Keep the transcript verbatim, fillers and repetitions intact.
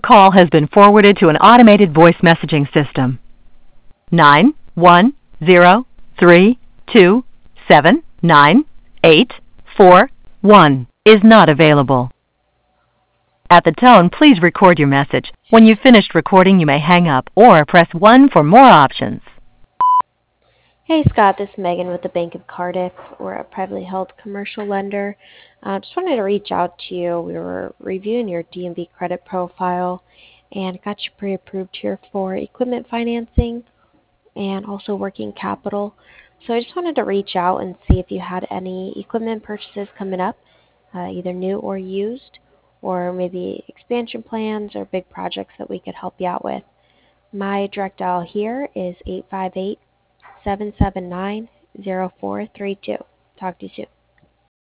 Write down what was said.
call has been forwarded to an automated voice messaging system. nine one zero three two seven nine eight four one is not available. At the tone, please record your message. When you've finished recording, you may hang up or press one for more options. Hey Scott, this is Megan with the Bank of Cardiff. We're a privately held commercial lender. Uh, just wanted to reach out to you. We were reviewing your D and B credit profile and got you pre-approved here for equipment financing and also working capital. So I just wanted to reach out and see if you had any equipment purchases coming up, uh, either new or used, or maybe expansion plans or big projects that we could help you out with. My direct dial here is eight five eight, seven seven nine, zero four three two. Talk to you soon.